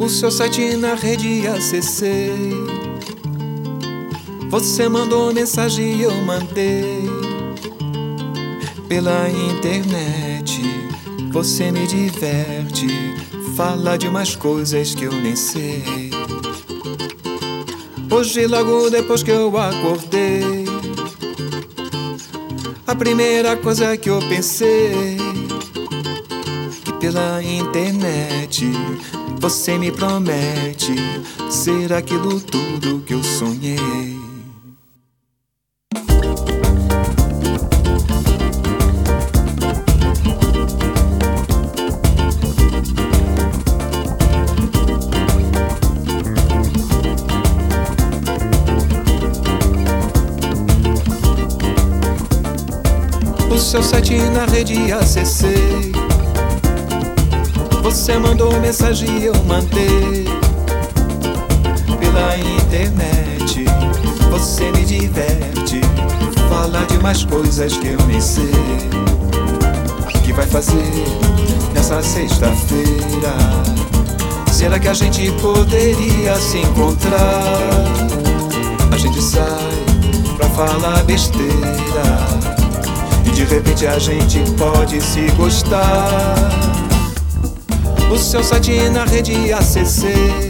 O seu site na rede acessei. Você mandou mensagem e eu mandei. Pela internet você me diverte, fala de umas coisas que eu nem sei. Hoje, logo depois que eu acordei, a primeira coisa que eu pensei, que pela internet você me promete ser aquilo tudo que eu sonhei. O seu site na rede acessei. Você mandou mensagem e eu mandei. Pela internet você me diverte, fala de mais coisas que eu nem sei. O que vai fazer nessa sexta-feira? Será que a gente poderia se encontrar? A gente sai pra falar besteira e de repente a gente pode se gostar. O seu site na rede acessei.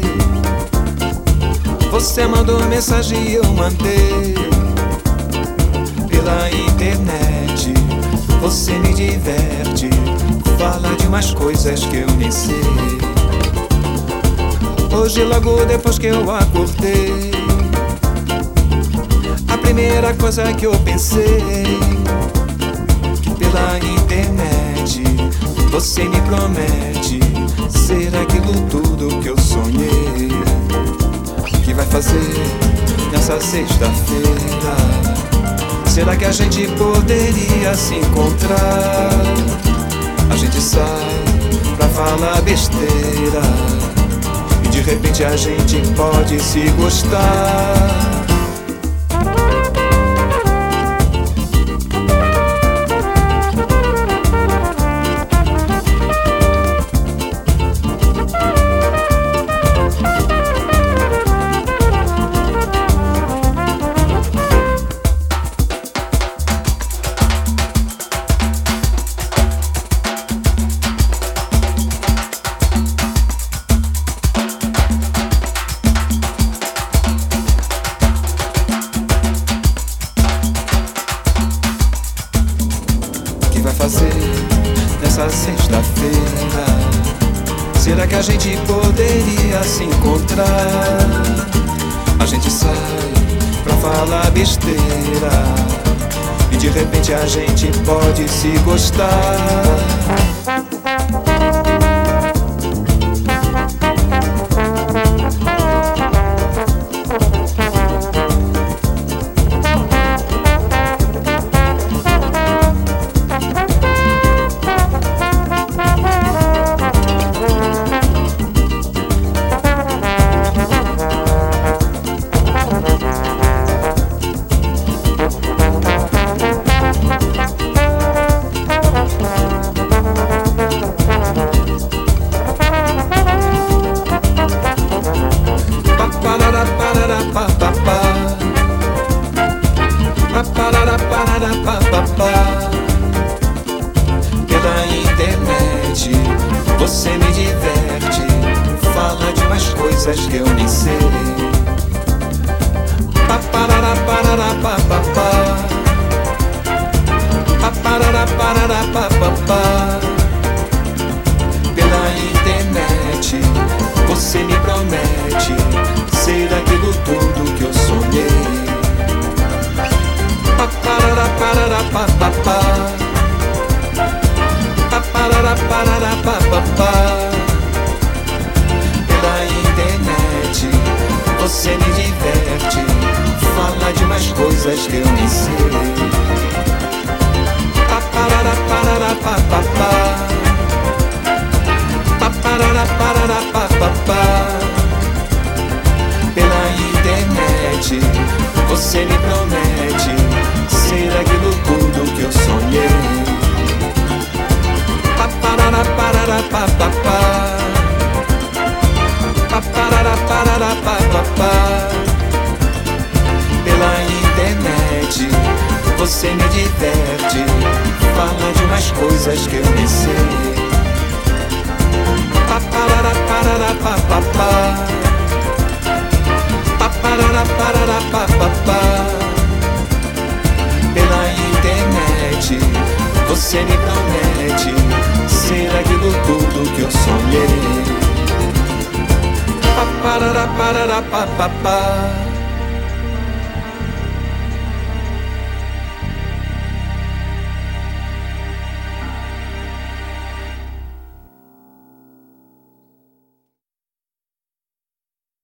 Você mandou mensagem e eu mandei. Pela internet você me diverte, fala de umas coisas que eu nem sei. Hoje, logo depois que eu acordei, a primeira coisa que eu pensei, pela internet você me promete ser aquilo tudo que eu sonhei. O que vai fazer nessa sexta-feira? Será que a gente poderia se encontrar? A gente sai pra falar besteira e de repente a gente pode se gostar. Vai fazer nessa sexta-feira? Será que a gente poderia se encontrar? A gente sai pra falar besteira e de repente a gente pode se gostar. Pela internet você me diverte, fala de umas coisas que eu nem sei. Pela internet você me promete ser aquilo tudo que eu sonhei. Pela internet você me diverte, fala de umas coisas que eu nem sei. Pela internet você me promete ser aquilo tudo que eu sonhei. você me diverte, fala de umas coisas que eu nem sei. Paparara, parara, papapá, paparara, parara, papapá. Pela internet você me promete ser aquilo tudo que eu sonhei. Paparara, parara, papapá.